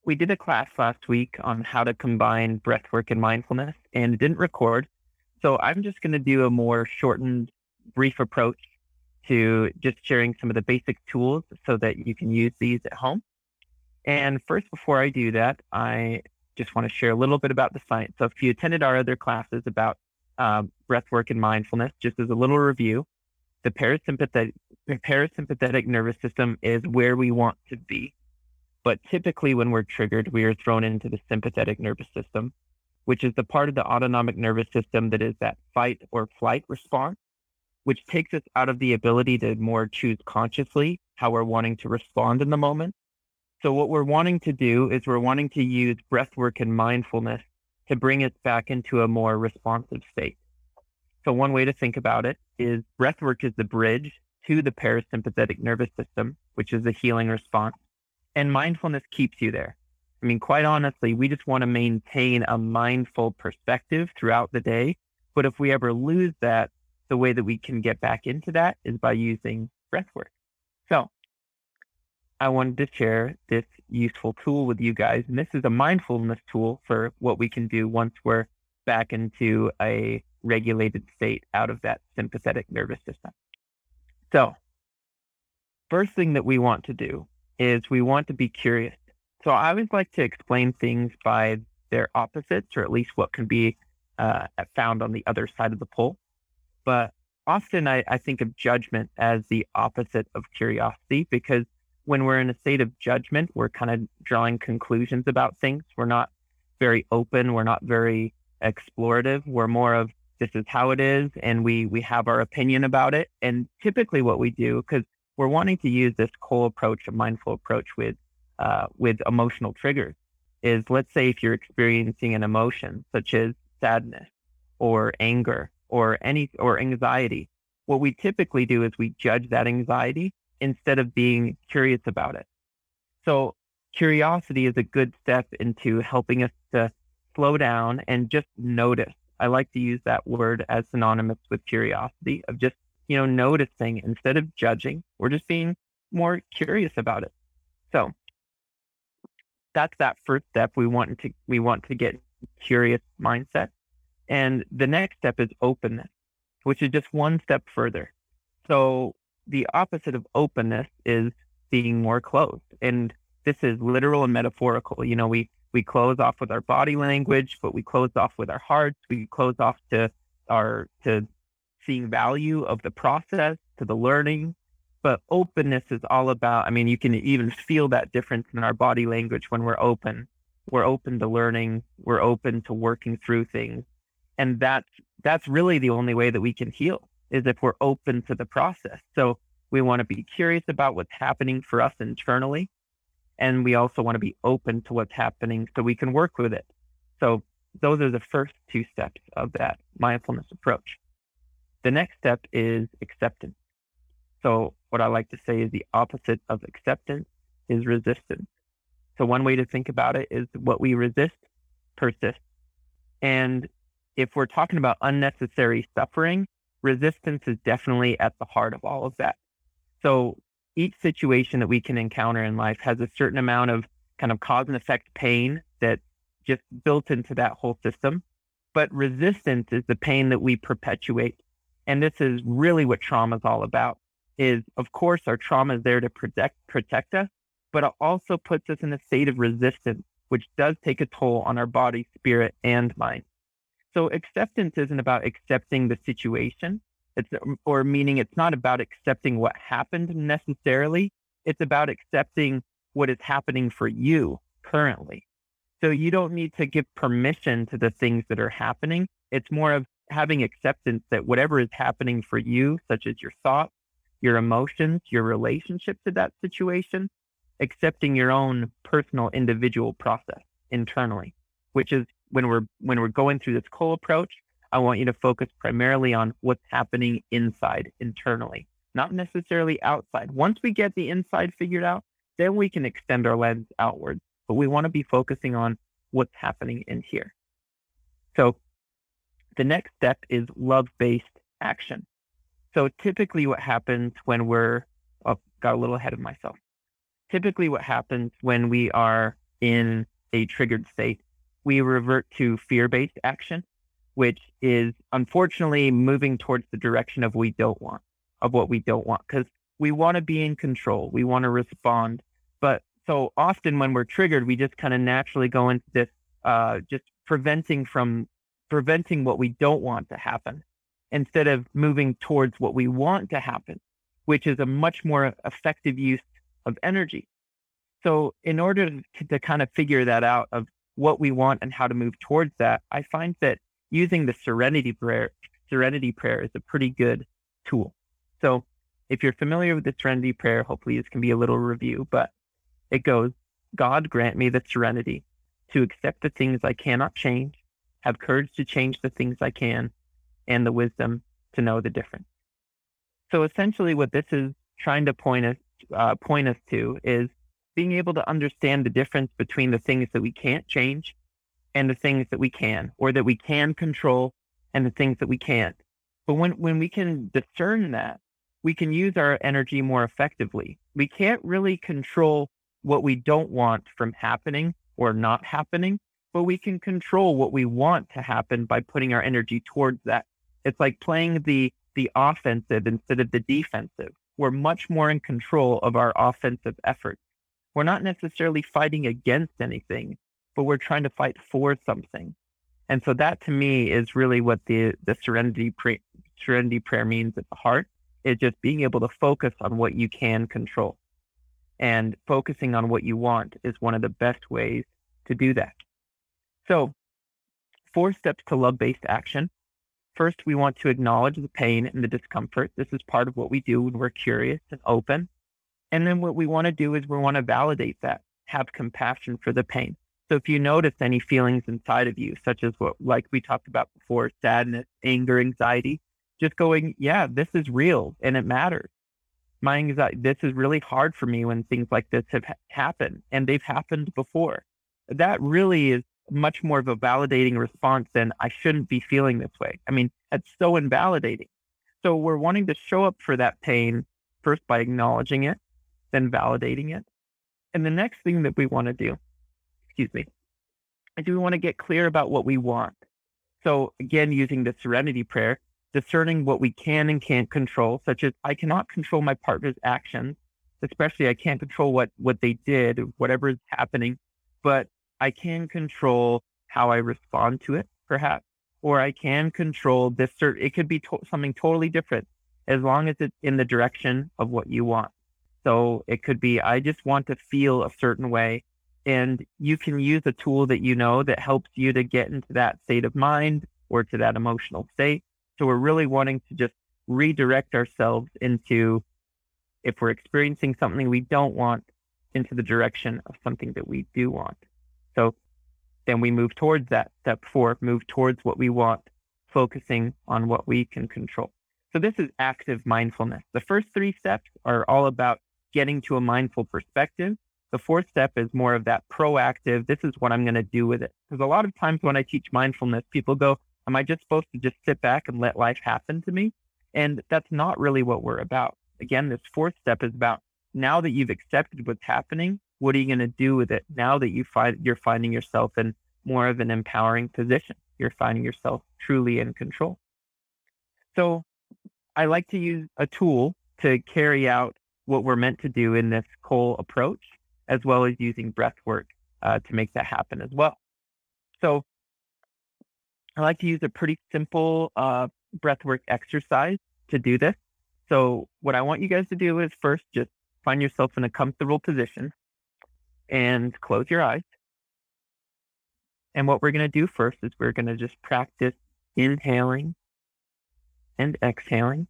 We did a class last week on how to combine breathwork and mindfulness, and it didn't record. So I'm just going to do a more shortened, brief approach to just sharing some of the basic tools so that you can use these at home. And first, before I do that, I just want to share a little bit about the science. So if you attended our other classes about breathwork and mindfulness, just as a little review, the parasympathetic nervous system is where we want to be. But typically when we're triggered, we are thrown into the sympathetic nervous system, which is the part of the autonomic nervous system that is that fight or flight response, which takes us out of the ability to more choose consciously how we're wanting to respond in the moment. So what we're wanting to do is we're wanting to use breathwork and mindfulness to bring us back into a more responsive state. So one way to think about it is breathwork is the bridge to the parasympathetic nervous system, which is the healing response. And mindfulness keeps you there. I mean, quite honestly, we just want to maintain a mindful perspective throughout the day. But if we ever lose that, the way that we can get back into that is by using breathwork. So I wanted to share this useful tool with you guys. And this is a mindfulness tool for what we can do once we're back into a regulated state out of that sympathetic nervous system. So first thing that we want to do is we want to be curious. So I always like to explain things by their opposites, or at least what can be found on the other side of the pole. But often I think of judgment as the opposite of curiosity, because when we're in a state of judgment, we're kind of drawing conclusions about things. We're not very open. We're not very explorative. We're more of, this is how it is, and we have our opinion about it. And typically what we do, because we're wanting to use this cool approach, a mindful approach with emotional triggers, is let's say if you're experiencing an emotion such as sadness or anger or anxiety, what we typically do is we judge that anxiety instead of being curious about it. So curiosity is a good step into helping us to slow down and just notice. I like to use that word as synonymous with curiosity, of just noticing instead of judging. We're just being more curious about it. So that's that first step. We want to get curious mindset. And the next step is openness, which is just one step further. So the opposite of openness is being more closed. And this is literal and metaphorical. We close off with our body language, but we close off with our hearts. We close off to seeing value of the process, to the learning. But openness is all about, you can even feel that difference in our body language when we're open. We're open to learning. We're open to working through things. And that's really the only way that we can heal, is if we're open to the process. So we want to be curious about what's happening for us internally. And we also want to be open to what's happening so we can work with it. So those are the first two steps of that mindfulness approach. The next step is acceptance. So what I like to say is the opposite of acceptance is resistance. So one way to think about it is what we resist persists. And if we're talking about unnecessary suffering, resistance is definitely at the heart of all of that. So each situation that we can encounter in life has a certain amount of kind of cause and effect pain that's just built into that whole system. But resistance is the pain that we perpetuate. And this is really what trauma is all about, is, of course, our trauma is there to protect us, but it also puts us in a state of resistance, which does take a toll on our body, spirit, and mind. So acceptance isn't about accepting the situation. It's not about accepting what happened necessarily. It's about accepting what is happening for you currently. So you don't need to give permission to the things that are happening. It's more of having acceptance that whatever is happening for you, such as your thoughts, your emotions, your relationship to that situation, accepting your own personal individual process internally, which is when we're going through this Cole approach, I want you to focus primarily on what's happening inside, internally, not necessarily outside. Once we get the inside figured out, then we can extend our lens outwards. But we want to be focusing on what's happening in here. So the next step is love-based action. So typically what happens when got a little ahead of myself. Typically what happens when we are in a triggered state, we revert to fear-based action, which is unfortunately moving towards the direction of what we don't want, because we want to be in control. We want to respond. But so often when we're triggered, we just kind of naturally go into this, just preventing what we don't want to happen, instead of moving towards what we want to happen, which is a much more effective use of energy. So in order to kind of figure that out of what we want and how to move towards that, I find that using the serenity prayer is a pretty good tool. So if you're familiar with the serenity prayer, hopefully this can be a little review, but it goes, God grant me the serenity to accept the things I cannot change, have courage to change the things I can, and the wisdom to know the difference. So essentially what this is trying to point us to is being able to understand the difference between the things that we can't change and the things that we can, or that we can control and the things that we can't. But when we can discern that, we can use our energy more effectively. We can't really control what we don't want from happening or not happening, but we can control what we want to happen by putting our energy towards that. It's like playing the offensive instead of the defensive. We're much more in control of our offensive efforts. We're not necessarily fighting against anything, but we're trying to fight for something. And so that to me is really what the serenity prayer means at the heart, is just being able to focus on what you can control. And focusing on what you want is one of the best ways to do that. So 4 steps to love-based action. First, we want to acknowledge the pain and the discomfort. This is part of what we do when we're curious and open. And then what we want to do is we want to validate that, have compassion for the pain. So if you notice any feelings inside of you, such as like we talked about before, sadness, anger, anxiety, just going, yeah, this is real and it matters. My anxiety, this is really hard for me when things like this have happened, and they've happened before. That really is much more of a validating response than I shouldn't be feeling this way. I mean, that's so invalidating. So we're wanting to show up for that pain first by acknowledging it, then validating it. And the next thing that we want to do, is we want to get clear about what we want. So again, using the serenity prayer, discerning what we can and can't control, such as I cannot control my partner's actions, especially I can't control what they did, whatever is happening, but I can control how I respond to it, perhaps, or I can control this. It could be something totally different, as long as it's in the direction of what you want. So it could be, I just want to feel a certain way, and you can use a tool that you know that helps you to get into that state of mind or to that emotional state. So we're really wanting to just redirect ourselves into, if we're experiencing something we don't want, into the direction of something that we do want. So then we move towards that. Step 4, move towards what we want, focusing on what we can control. So this is active mindfulness. The first 3 steps are all about getting to a mindful perspective. The 4th step is more of that proactive, this is what I'm going to do with it. Because a lot of times when I teach mindfulness, people go, am I just supposed to just sit back and let life happen to me? And that's not really what we're about. Again, this 4th step is about, now that you've accepted what's happening, what are you going to do with it now that you're finding yourself in more of an empowering position? You're finding yourself truly in control. So I like to use a tool to carry out what we're meant to do in this whole approach, as well as using breath work to make that happen as well. So I like to use a pretty simple breathwork exercise to do this. So what I want you guys to do is first just find yourself in a comfortable position and close your eyes. And what we're going to do first is we're going to just practice inhaling and exhaling.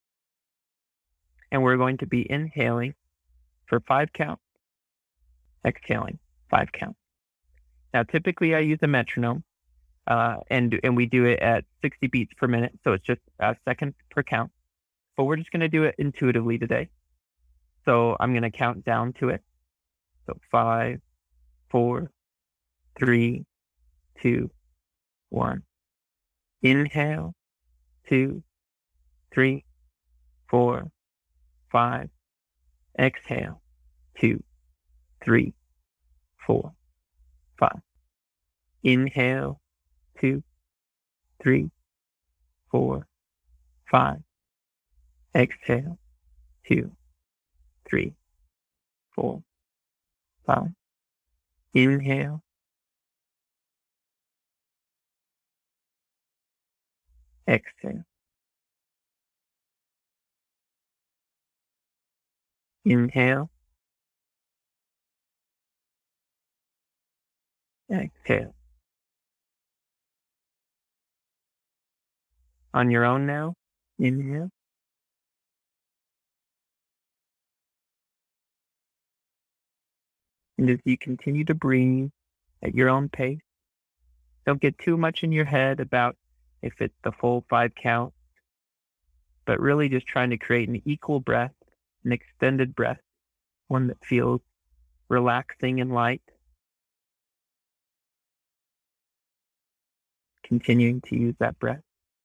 And we're going to be inhaling for 5 counts, exhaling 5 counts. Now, typically I use a metronome. And we do it at 60 beats per minute. So it's just a second per count, but we're just going to do it intuitively today. So I'm going to count down to it. So 5, 4, 3, 2, 1. Inhale, 2, 3, 4, 5. Exhale, 2, 3, 4, 5. Inhale, 2, 3, 4, 5. Exhale, 2, 3, 4, 5. Inhale, exhale. Inhale, exhale. On your own now, inhale. And as you continue to breathe at your own pace, don't get too much in your head about if it's the full 5 count, but really just trying to create an equal breath, an extended breath, one that feels relaxing and light. Continuing to use that breath.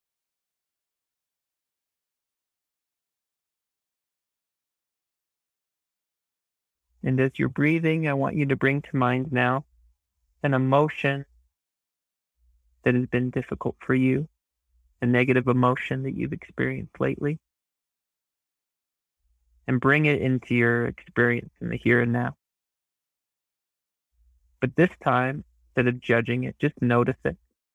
And as you're breathing, I want you to bring to mind now an emotion that has been difficult for you, a negative emotion that you've experienced lately, and bring it into your experience in the here and now. But this time, instead of judging it, just notice it.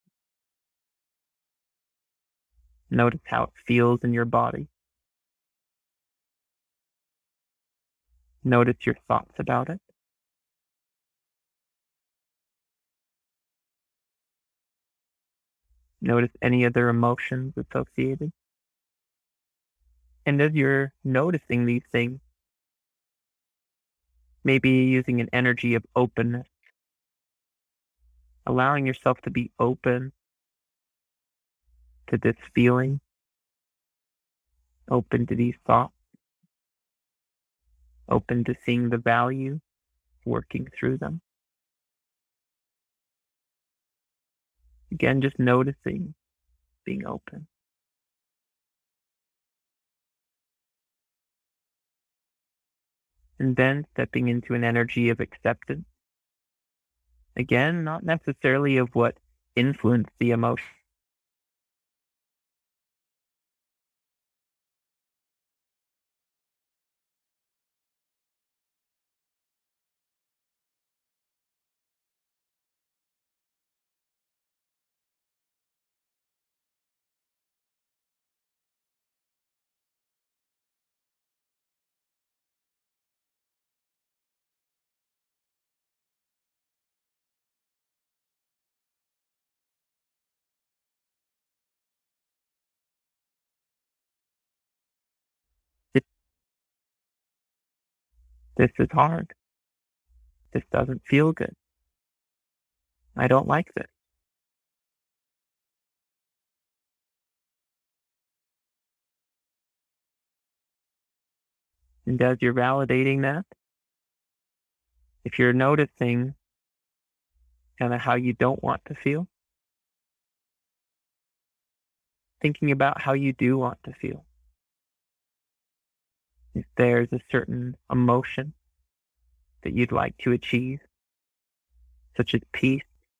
Notice how it feels in your body. Notice your thoughts about it. Notice any other emotions associated. And as you're noticing these things, maybe using an energy of openness, allowing yourself to be open to this feeling, open to these thoughts, open to seeing the value, working through them. Again, just noticing, being open. And then stepping into an energy of acceptance. Again, not necessarily of what influenced the emotion. This is hard. This doesn't feel good. I don't like this. And as you're validating that, if you're noticing kind of how you don't want to feel, thinking about how you do want to feel. If there's a certain emotion that you'd like to achieve, such as peace,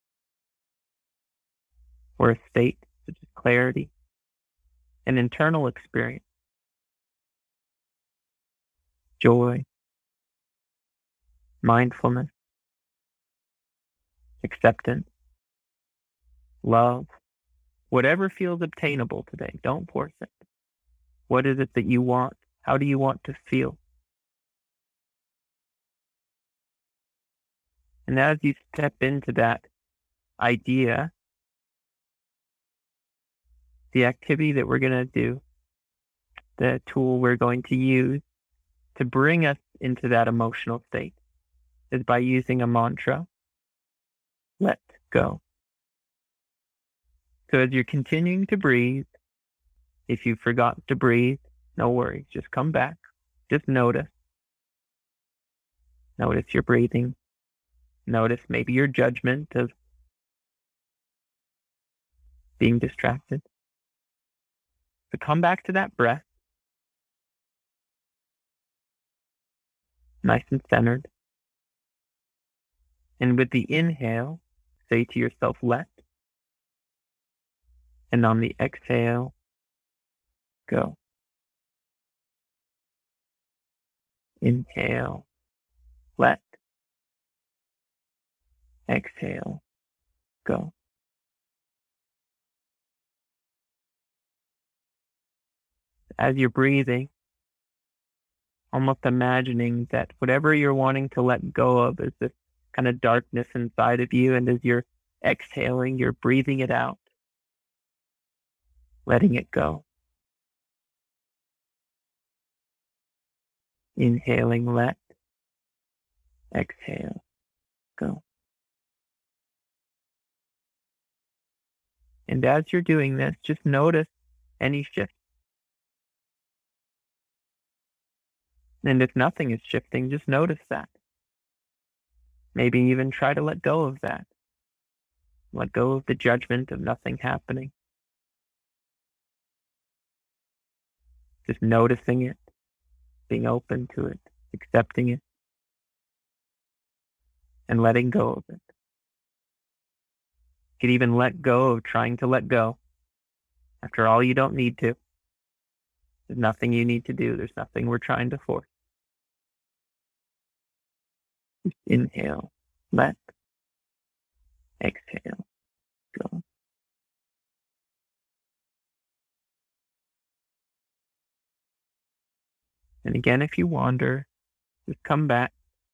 or a state such as clarity, an internal experience, joy, mindfulness, acceptance, love, whatever feels obtainable today, don't force it. What is it that you want? How do you want to feel? And as you step into that idea, the activity that we're going to do, the tool we're going to use to bring us into that emotional state is by using a mantra, let go. So as you're continuing to breathe, if you forgot to breathe, no worries, just come back, just notice. Notice your breathing. Notice maybe your judgment of being distracted. So come back to that breath, nice and centered. And with the inhale, say to yourself, let. And on the exhale, go. Inhale, let. Exhale, go. As you're breathing, almost imagining that whatever you're wanting to let go of is this kind of darkness inside of you. And as you're exhaling, you're breathing it out, letting it go. Inhaling, let. Exhale, go. And as you're doing this, just notice any shift. And if nothing is shifting, just notice that. Maybe even try to let go of that. Let go of the judgment of nothing happening. Just noticing it, being open to it, accepting it, and letting go of it. You could even let go of trying to let go. After all, you don't need to. There's nothing you need to do. There's nothing we're trying to force. Just inhale, let. Exhale, go. And again, if you wander, just come back.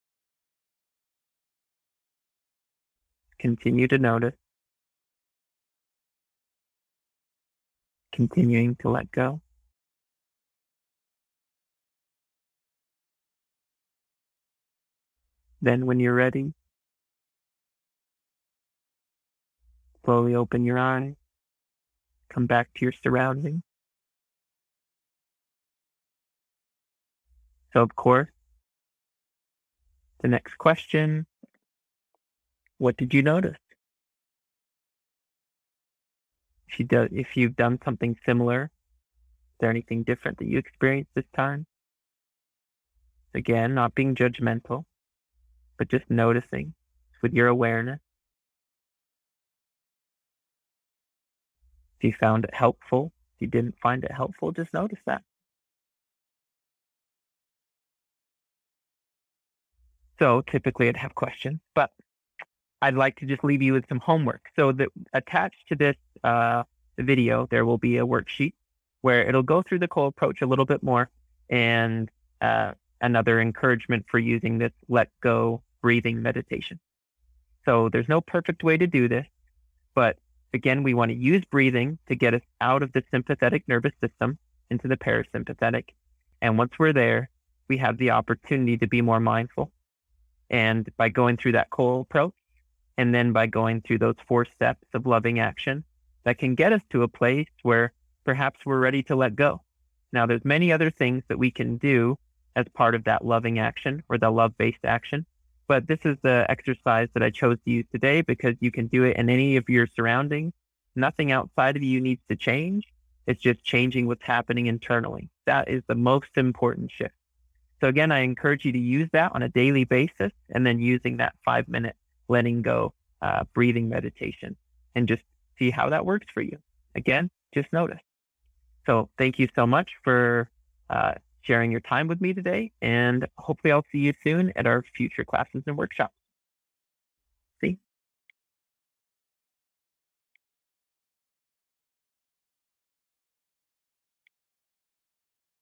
Continue to notice. Continuing to let go. Then when you're ready, slowly open your eyes. Come back to your surroundings. So of course, the next question, what did you notice? If you've done something similar, is there anything different that you experienced this time? Again, not being judgmental, but just noticing with your awareness. If you found it helpful, if you didn't find it helpful, just notice that. So typically I'd have questions, but I'd like to just leave you with some homework. So that attached to this video, there will be a worksheet where it'll go through the Cole approach a little bit more and another encouragement for using this let go breathing meditation. So there's no perfect way to do this, but again, we want to use breathing to get us out of the sympathetic nervous system into the parasympathetic. And once we're there, we have the opportunity to be more mindful. And by going through that Cole approach, and then by going through those 4 steps of loving action, that can get us to a place where perhaps we're ready to let go. Now, there's many other things that we can do as part of that loving action or the love-based action. But this is the exercise that I chose to use today because you can do it in any of your surroundings. Nothing outside of you needs to change. It's just changing what's happening internally. That is the most important shift. So again, I encourage you to use that on a daily basis and then using that 5-minute letting go breathing meditation and just see how that works for you. Again, just notice. So thank you so much for sharing your time with me today, and hopefully I'll see you soon at our future classes and workshops.